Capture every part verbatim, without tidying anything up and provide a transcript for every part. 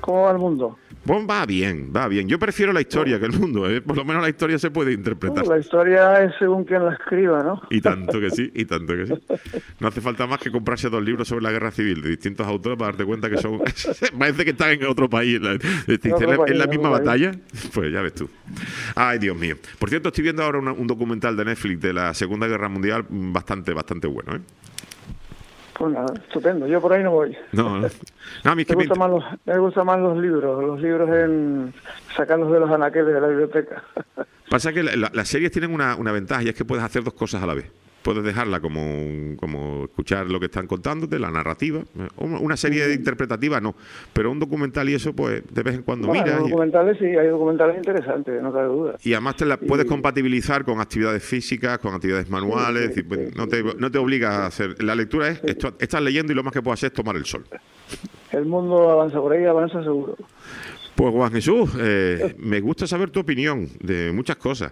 ¿Cómo va el mundo? Pues va bien, va bien. Yo prefiero la historia que el mundo, ¿eh? Por lo menos la historia se puede interpretar. No, la historia es según quien la escriba, ¿no? Y tanto que sí, y tanto que sí. No hace falta más que comprarse dos libros sobre la guerra civil de distintos autores para darte cuenta que son... Parece que están en otro país. ¿En, En otro la, país, en la en misma otro batalla? Pues ya ves tú. Ay, Dios mío. Por cierto, estoy viendo ahora una, un documental de Netflix de la Segunda Guerra Mundial bastante, bastante bueno, ¿eh? Pues nada, estupendo. Yo por ahí no voy. No, no. no a mí es que me, gusta me... más los, me gustan más los libros, los libros en sacarlos de los anaqueles de la biblioteca. Pasa que la, la, las series tienen una, una ventaja y es que puedes hacer dos cosas a la vez. Puedes dejarla como, como escuchar lo que están contándote, la narrativa. Una serie interpretativa no, pero un documental y eso, pues de vez en cuando Bueno, miras. Los documentales, y... sí, hay documentales interesantes, no cabe duda. Y además te la puedes y... compatibilizar con actividades físicas, con actividades manuales. Sí, sí, sí, no, te, no te obligas a hacer. La lectura es, sí. esto, estás leyendo y lo más que puedes hacer es tomar el sol. El mundo avanza por ahí, avanza seguro. Pues Juan Jesús, eh, me gusta saber tu opinión de muchas cosas.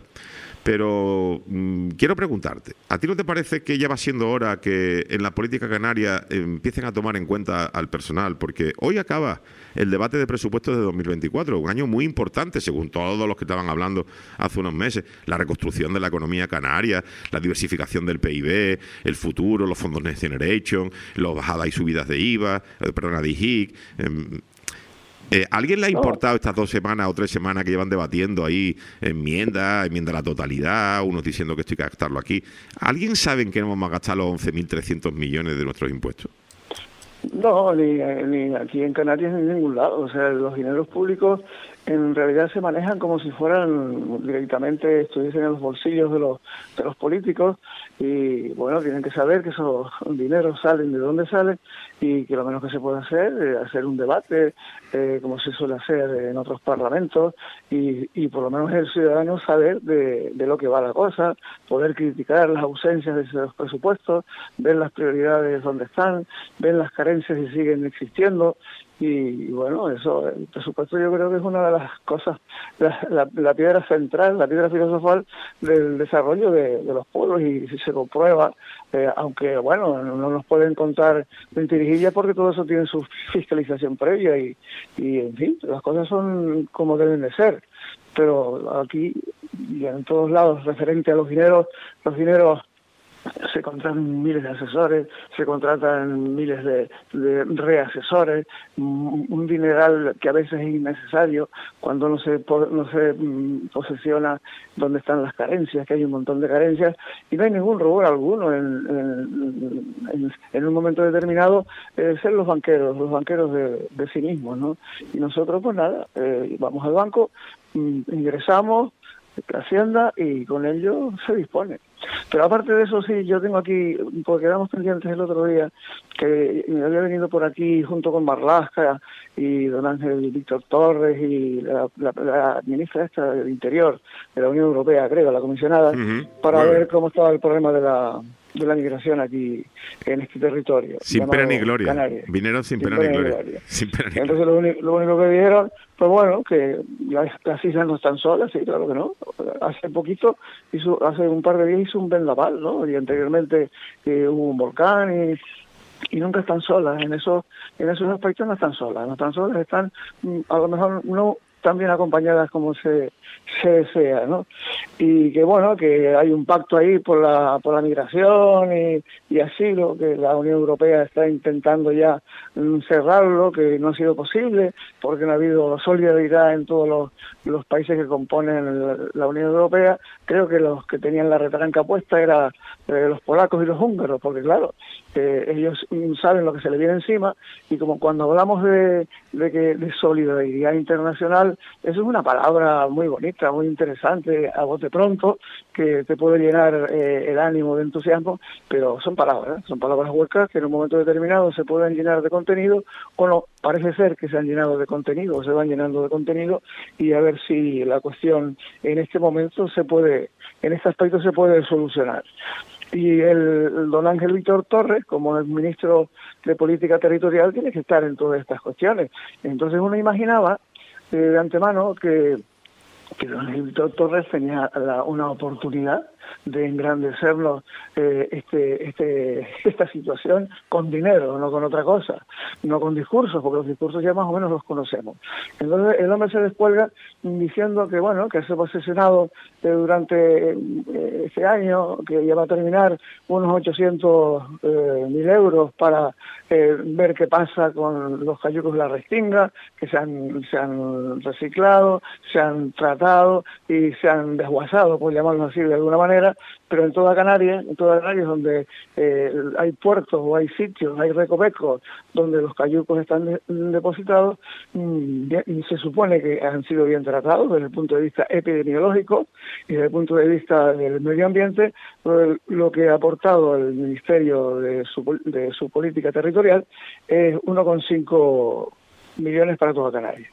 Pero mmm, quiero preguntarte, ¿a ti no te parece que ya va siendo hora que en la política canaria eh, empiecen a tomar en cuenta al personal? Porque hoy acaba el debate de presupuestos de dos mil veinticuatro, un año muy importante, según todos los que estaban hablando hace unos meses. La reconstrucción de la economía canaria, la diversificación del P I B, el futuro, los fondos Next Generation, las bajadas y subidas de I V A, eh, perdona, de I J I C... Eh, Eh, ¿Alguien le ha importado estas dos semanas o tres semanas que llevan debatiendo ahí enmiendas, enmienda a la totalidad, unos diciendo que esto hay que gastarlo aquí? ¿Alguien sabe en qué nos vamos a gastar los once mil trescientos millones de nuestros impuestos? No, ni, ni aquí en Canarias ni en ningún lado. O sea, los dineros públicos en realidad se manejan como si fueran directamente, estuviesen en los bolsillos de los de los políticos, y bueno, tienen que saber que esos dineros salen de dónde salen, y que lo menos que se puede hacer es hacer un debate, eh, como se suele hacer en otros parlamentos, y, y por lo menos el ciudadano saber de, de lo que va la cosa, poder criticar las ausencias de esos presupuestos, ver las prioridades donde están, ver las carencias si siguen existiendo. Y, y bueno, eso, el presupuesto yo creo que es una de las cosas, la, la, la piedra central, la piedra filosofal del desarrollo de, de los pueblos, y si se comprueba, eh, aunque bueno, no nos pueden contar mentirijillas porque todo eso tiene su fiscalización previa y, y en fin, las cosas son como deben de ser. Pero aquí y en todos lados, referente a los dineros, los dineros se contratan miles de asesores, se contratan miles de, de reasesores, un, un dineral que a veces es innecesario cuando no se no se um, posesiona dónde están las carencias, que hay un montón de carencias, y no hay ningún rubor alguno en, en, en, en un momento determinado eh, ser los banqueros, los banqueros de, de sí mismos, ¿no? Y nosotros pues nada, eh, vamos al banco, ingresamos Hacienda y con ello se dispone. Pero aparte de eso, sí, yo tengo aquí, porque quedamos pendientes el otro día, que me había venido por aquí junto con Marlaska y don Ángel Víctor Torres y la, la, la ministra esta del Interior de la Unión Europea, creo, la comisionada, uh-huh. para bueno. ver cómo estaba el problema de la de la migración aquí en este territorio. Sin pena ni gloria. Canarias. Vinieron sin, sin pena, pena ni gloria. gloria. Sin pena ni Entonces lo único, lo único que dijeron, pues bueno, que las, las islas no están solas, sí, claro que no. Hace poquito, hizo, hace un par de días hizo un vendaval, ¿no? Y anteriormente eh, hubo un volcán y y nunca están solas, en esos en esos aspectos no están solas, no están solas, están a lo mejor no tan bien acompañadas como se, se desea, ¿no? Y que bueno, que hay un pacto ahí por la por la migración y, y asilo, que la Unión Europea está intentando ya cerrarlo, que no ha sido posible, porque no ha habido solidaridad en todos los, los países que componen la, la Unión Europea. Creo que los que tenían la retranca puesta eran eh, los polacos y los húngaros, porque claro, eh, ellos saben lo que se les viene encima, y como cuando hablamos de, de, que, de solidaridad internacional, eso es una palabra muy bonita, muy interesante, a bote pronto, que te puede llenar eh, el ánimo de entusiasmo, pero son palabras, ¿eh? son palabras huecas que en un momento determinado se pueden llenar de contenido o no. Parece ser que se han llenado de contenido, o se van llenando de contenido, y a ver si la cuestión en este momento se puede, en este aspecto se puede solucionar. Y el, el don Ángel Víctor Torres, como el ministro de Política Territorial, tiene que estar en todas estas cuestiones. Entonces uno imaginaba eh, de antemano que, que don Ángel Víctor Torres tenía la, una oportunidad de engrandecernos eh, este, este, esta situación con dinero, no con otra cosa, no con discursos, porque los discursos ya más o menos los conocemos. Entonces el hombre se descuelga diciendo que, bueno, que se ha posesionado eh, durante eh, este año, que ya va a terminar, unos ochocientos mil euros para eh, ver qué pasa con los cayucos de la Restinga, que se han, se han reciclado, se han tratado y se han desguazado, por llamarlo así de alguna manera, pero en toda Canarias, en toda Canarias donde eh, hay puertos o hay sitios, hay recovecos donde los cayucos están de, depositados, mmm, bien, se supone que han sido bien tratados desde el punto de vista epidemiológico y desde el punto de vista del medio ambiente, lo que ha aportado el Ministerio de su, de su política territorial es uno coma cinco millones para toda Canarias.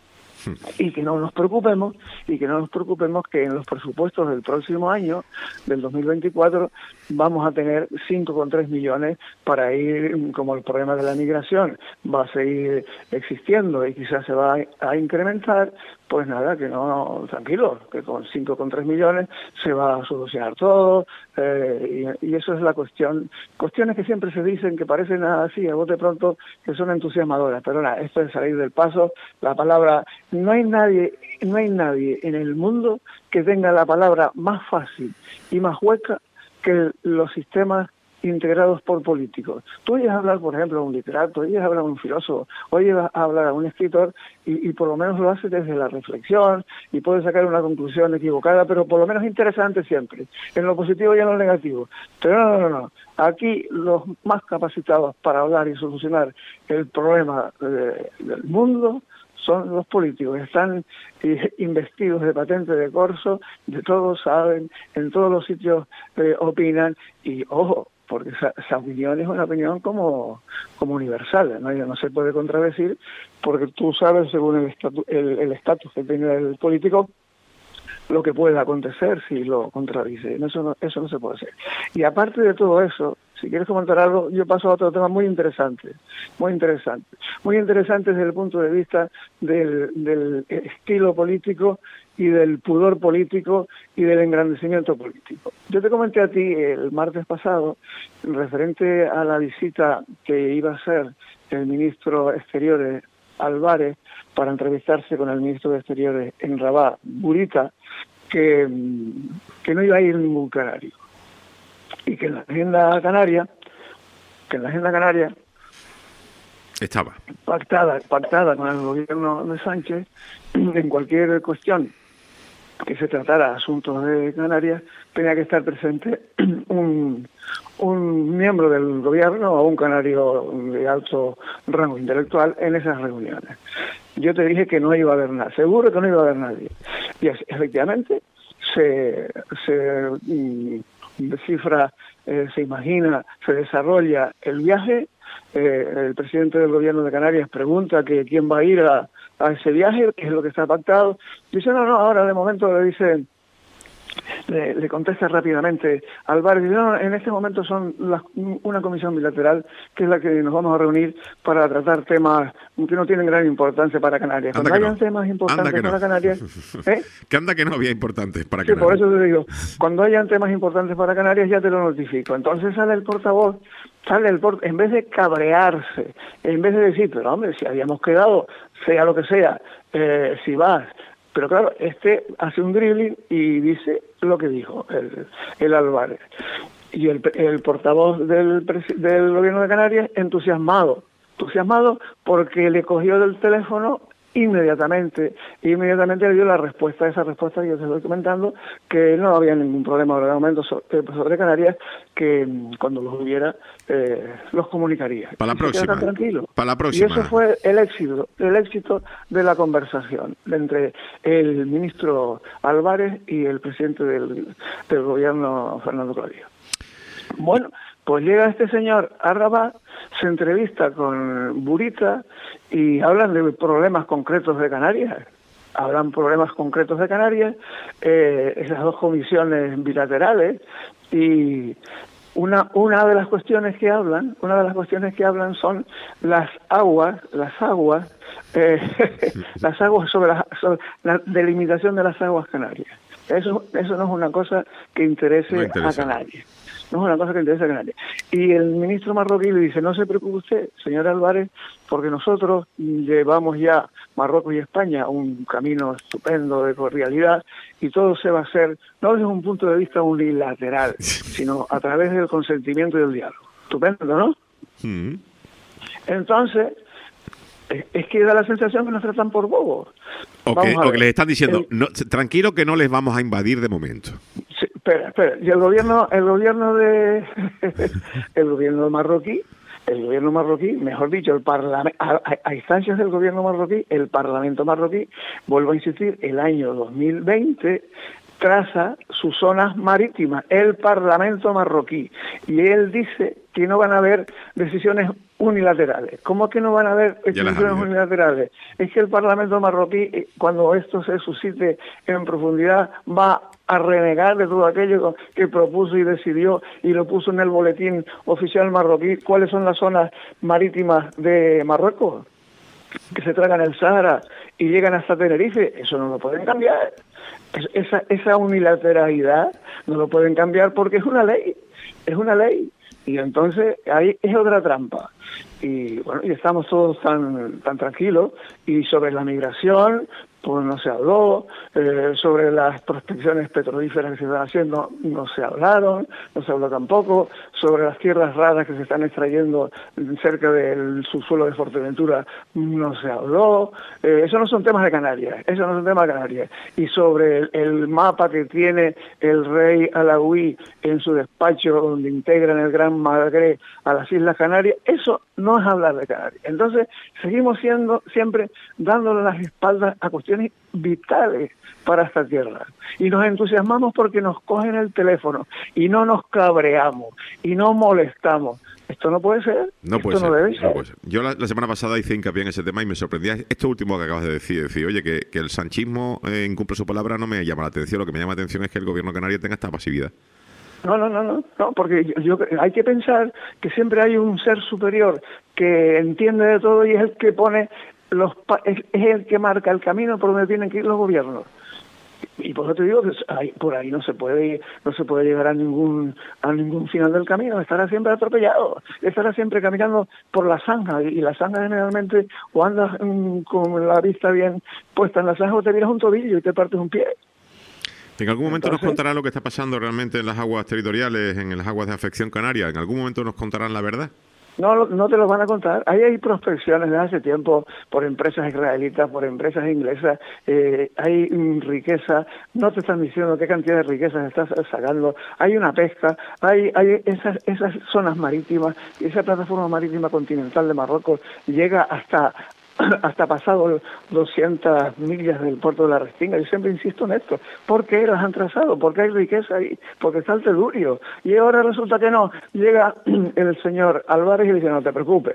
Y que no nos preocupemos, y que no nos preocupemos que en los presupuestos del próximo año, del dos mil veinticuatro, vamos a tener cinco coma tres millones para ir, como el problema de la migración va a seguir existiendo y quizás se va a, a incrementar, pues nada, que no, tranquilo, que con cinco coma tres millones se va a solucionar todo, eh, y, y eso es la cuestión. Cuestiones que siempre se dicen que parecen así, a bote pronto, que son entusiasmadoras, pero nada, esto es salir del paso. La palabra, no hay nadie, no hay nadie en el mundo que tenga la palabra más fácil y más hueca que los sistemas integrados por políticos. Tú oyes hablar, por ejemplo, a un literato, oyes hablar a un filósofo, oyes hablar a un escritor y, y por lo menos lo hace desde la reflexión y puede sacar una conclusión equivocada, pero por lo menos interesante siempre, en lo positivo y en lo negativo. Pero no, no, no, no. Aquí los más capacitados para hablar y solucionar el problema de, del mundo son los políticos, están eh, investidos de patente de corso, de todos saben, en todos los sitios eh, opinan, y ojo, porque esa, esa opinión es una opinión como, como universal, ¿no? Ya no se puede contradecir, porque tú sabes, según el estatus el, el estatus que tiene el político, lo que puede acontecer si lo contradice. Eso no, eso no se puede hacer. Y aparte de todo eso, si quieres comentar algo, yo paso a otro tema muy interesante, muy interesante, muy interesante desde el punto de vista del, del estilo político y del pudor político y del engrandecimiento político. Yo te comenté a ti el martes pasado, referente a la visita que iba a hacer el ministro de Exteriores Álvarez para entrevistarse con el ministro de Exteriores en Rabat, Burita, que, que no iba a ir ningún canario. Y que en la agenda canaria, que en la agenda canaria estaba pactada, pactada con el gobierno de Sánchez, en cualquier cuestión que se tratara asuntos de Canarias, tenía que estar presente un, un miembro del gobierno o un canario de alto rango intelectual en esas reuniones. Yo te dije que no iba a haber nada, seguro que no iba a haber nadie. Y efectivamente se, se cifra, eh, se imagina, se desarrolla el viaje. Eh, el presidente del gobierno de Canarias pregunta que quién va a ir a, a ese viaje, qué es lo que está pactado. Dice, no, no, ahora de momento le dice, le, le contesta rápidamente Álvarez, dice, no, en este momento son las, una comisión bilateral que es la que nos vamos a reunir para tratar temas que no tienen gran importancia para Canarias. Cuando hayan no. temas importantes para no. Canarias... ¿eh? Que anda que no había importantes para sí, Canarias. Por eso te digo, cuando hayan temas importantes para Canarias ya te lo notifico. Entonces sale el portavoz, sale el port en vez de cabrearse, en vez de decir, pero hombre, si habíamos quedado, sea lo que sea, eh, si vas... Pero claro, este hace un dribbling y dice lo que dijo el, el Álvarez. Y el, el portavoz del, del gobierno de Canarias entusiasmado, entusiasmado porque le cogió del teléfono inmediatamente, inmediatamente le dio la respuesta, esa respuesta que yo te estoy comentando, que no había ningún problema de momento sobre, sobre Canarias, que cuando los hubiera, eh, los comunicaría. Para la próxima. Tranquilo. Para la próxima. Y eso fue el éxito, el éxito de la conversación entre el ministro Álvarez y el presidente del, del gobierno, Fernando Clavijo. Bueno, pues llega este señor a Rabat, se entrevista con Burita y hablan de problemas concretos de Canarias. Hablan problemas concretos de Canarias, eh, esas dos comisiones bilaterales y, Una, una de las cuestiones que hablan, una de las cuestiones que hablan son las aguas, las aguas, eh, las aguas sobre la, sobre la delimitación de las aguas canarias. Eso, eso no es una cosa que interese no interesa. a Canarias. No es una cosa que interesa a Canarias. Y el ministro marroquí le dice, no se preocupe usted, señor Álvarez, porque nosotros llevamos ya Marruecos y España un camino estupendo de cordialidad y todo se va a hacer, no desde un punto de vista unilateral, sino a través del consentimiento y del diálogo. Estupendo, ¿no? Mm. Entonces, es que da la sensación que nos tratan por bobos. O que, o que les están diciendo, el, no, tranquilo que no les vamos a invadir de momento. Sí, espera, espera. Y el gobierno, el gobierno de el gobierno marroquí, el gobierno marroquí, mejor dicho, el parlamento, a, a, a instancias del gobierno marroquí, el Parlamento marroquí, vuelvo a insistir, el año dos mil veinte traza sus zonas marítimas, el Parlamento marroquí, y él dice que no van a haber decisiones unilaterales. ¿Cómo que no van a haber decisiones unilaterales? Es que el Parlamento marroquí, cuando esto se suscite en profundidad, va a renegar de todo aquello que propuso y decidió y lo puso en el boletín oficial marroquí. ¿Cuáles son las zonas marítimas de Marruecos? Que se tragan el Sáhara y llegan hasta Tenerife. Eso no lo pueden cambiar. Esa, esa unilateralidad no lo pueden cambiar porque es una ley. Es una ley. Y entonces ahí es otra trampa. Y bueno, y estamos todos tan tan tranquilos. Y sobre la migración, pues no se habló. Eh, sobre las prospecciones petrolíferas que se están haciendo, no se hablaron, no se habló tampoco. Sobre las tierras raras que se están extrayendo cerca del subsuelo de Fuerteventura, no se habló. Eh, eso no son temas de Canarias, eso no son temas de Canarias. Y sobre el, el mapa que tiene el rey Alauí en su despacho, donde integran el Gran Magreb a las Islas Canarias, eso no es hablar de Canarias. Entonces, seguimos siendo siempre dándole las espaldas a cuestiones vitales para esta tierra. Y nos entusiasmamos porque nos cogen el teléfono y no nos cabreamos y no molestamos. Esto no puede ser. No Esto puede no ser. debe ser. No puede ser. Yo la, la semana pasada hice hincapié en ese tema y me sorprendía esto último que acabas de decir. Decir, oye, que, que el sanchismo eh, incumple su palabra no me llama la atención. Lo que me llama la atención es que el gobierno canario tenga esta pasividad. No, no, no, no, no, porque yo, yo, hay que pensar que siempre hay un ser superior que entiende de todo y es el que pone los es, es el que marca el camino por donde tienen que ir los gobiernos. Y por eso te digo que hay, por ahí no se puede ir, no se puede llegar a ningún a ningún final del camino, estará siempre atropellado, estará siempre caminando por la zanja, y, y la zanja generalmente o andas um, con la vista bien puesta en la zanja o te miras un tobillo y te partes un pie. En algún momento Entonces, nos contarán lo que está pasando realmente en las aguas territoriales, en las aguas de afección canaria. ¿En algún momento nos contarán la verdad? No, no te lo van a contar. Ahí hay prospecciones de hace tiempo por empresas israelitas, por empresas inglesas. Eh, hay mm, riqueza. No te están diciendo qué cantidad de riqueza estás sacando. Hay una pesca. Hay, hay esas, esas zonas marítimas. Y esa plataforma marítima continental de Marruecos llega hasta hasta pasado doscientas millas del puerto de la Restinga. Yo siempre insisto en esto. ¿Por qué las han trazado? Porque hay riqueza ahí, porque está el telurio. Y ahora resulta que no. Llega el señor Álvarez y dice, no te preocupes,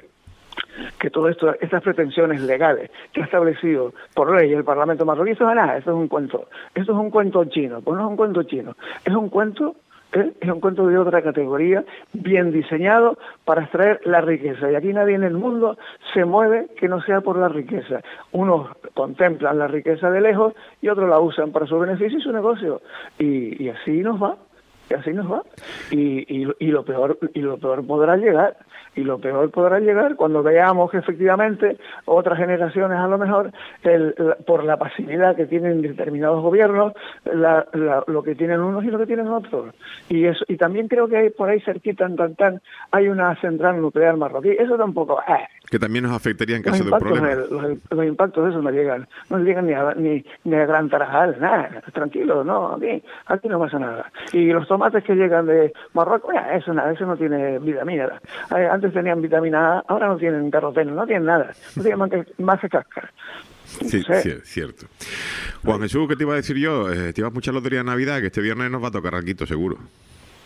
que todo esto, estas pretensiones legales que ha establecido por ley el Parlamento marroquí, eso es nada, esto es un cuento. Esto es un cuento chino. Pues no es un cuento chino. Es un cuento ¿Eh? Es un cuento de otra categoría, bien diseñado para extraer la riqueza. Y aquí nadie en el mundo se mueve que no sea por la riqueza. Unos contemplan la riqueza de lejos y otros la usan para su beneficio y su negocio. Y, y así nos va, y así nos va. Y, y, y lo peor, y lo peor podrá llegar. Y lo peor podrá llegar cuando veamos que efectivamente otras generaciones, a lo mejor, el, la, por la pasividad que tienen determinados gobiernos, la, la, lo que tienen unos y lo que tienen otros. Y eso, y también creo que hay por ahí cerquita, en tan, tan, hay una central nuclear marroquí. Eso tampoco... Eh. Que también nos afectaría en caso de un problema. El, los, los impactos de eso no llegan. No llegan ni a, ni, ni a Gran Tarajal, nada. Tranquilo, no, aquí, aquí no pasa nada. Y los tomates que llegan de Marruecos, eh, eso nada, eso no tiene vitamina. Eh, antes tenían vitamina A, ahora no tienen caroteno, no tienen nada, no tienen más que, más que cáscara. Sí, sí, cierto. Juan Jesús, ¿qué te iba a decir yo? Eh, te ibas mucha lotería de Navidad, que este viernes nos va a tocar algo seguro.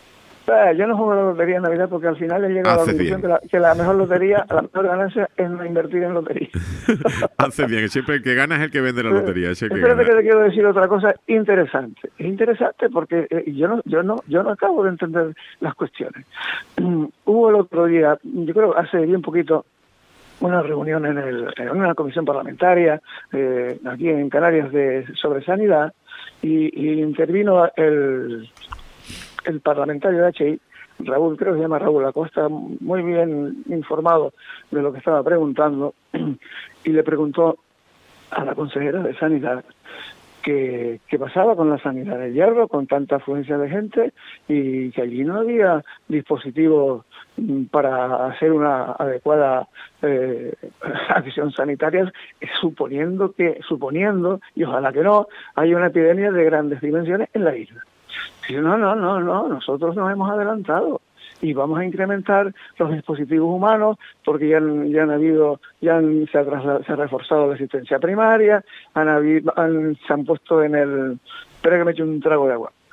sea, yo no juego la lotería en Navidad porque al final he llegado a la conclusión que la, que la mejor lotería, la mejor ganancia es no invertir en lotería. Haces bien, siempre el que gana es el que vende la lotería. Es el que Espérate gana. que te quiero decir otra cosa interesante. Es interesante porque eh, yo no yo no yo no acabo de entender las cuestiones. Hubo el otro día, yo creo hace bien poquito, una reunión en, el, en una comisión parlamentaria eh, aquí en Canarias de sobre sanidad y, y intervino el, el parlamentario de H I, Raúl, creo que se llama Raúl Acosta, muy bien informado de lo que estaba preguntando, y le preguntó a la consejera de Sanidad qué qué pasaba con la sanidad de Hierro, con tanta afluencia de gente, y que allí no había dispositivos para hacer una adecuada eh, acción sanitaria, suponiendo que, suponiendo, y ojalá que no, hay una epidemia de grandes dimensiones en la isla. Y no, no, no, no, nosotros nos hemos adelantado y vamos a incrementar los dispositivos humanos porque ya han, ya han habido, ya han, se, ha trasla, se ha reforzado la asistencia primaria, han habido, han, se han puesto en el... Espera que me eche un trago de agua.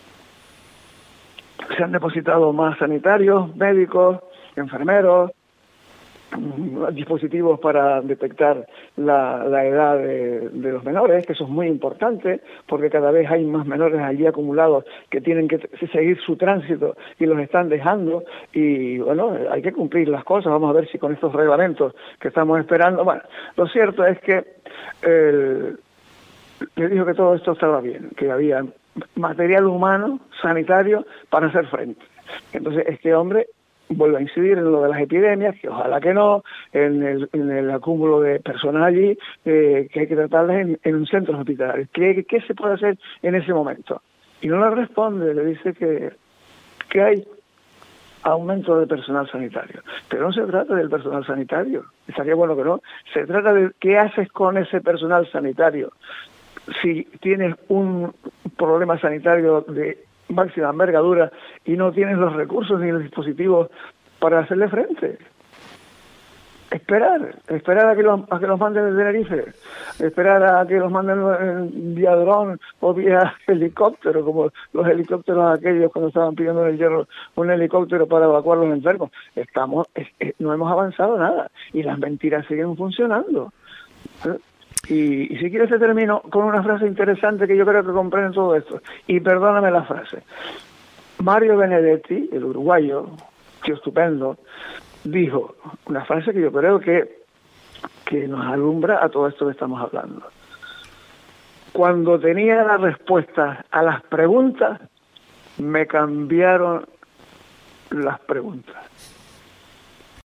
Se han depositado más sanitarios, médicos, enfermeros, dispositivos para detectar la, la edad de, de los menores, que eso es muy importante, porque cada vez hay más menores allí acumulados que tienen que seguir su tránsito y los están dejando, y bueno, hay que cumplir las cosas. Vamos a ver si con estos reglamentos que estamos esperando, bueno, lo cierto es que el, le dijo que todo esto estaba bien, que había material humano, sanitario, para hacer frente. Entonces este hombre vuelve a incidir en lo de las epidemias, que ojalá que no, en el, en el acúmulo de personas allí, eh, que hay que tratarlas en, en un centro hospitalario. ¿Qué, ¿Qué se puede hacer en ese momento? Y no le responde, le dice que, que hay aumento de personal sanitario. Pero no se trata del personal sanitario, estaría bueno que no, se trata de qué haces con ese personal sanitario. Si tienes un problema sanitario de máxima envergadura y no tienes los recursos ni los dispositivos para hacerle frente. Esperar, esperar a que los, a que los manden de Tenerife, esperar a que los manden en vía dron o vía helicóptero, como los helicópteros aquellos cuando estaban pidiendo en el Hierro un helicóptero para evacuar los enfermos. Estamos, es, es, no hemos avanzado nada y las mentiras siguen funcionando. ¿Eh? Y, y si quieres te termino con una frase interesante que yo creo que comprende todo esto. Y perdóname la frase. Mario Benedetti, el uruguayo, tío estupendo, dijo una frase que yo creo que, que nos alumbra a todo esto que estamos hablando. Cuando tenía la respuesta a las preguntas, me cambiaron las preguntas.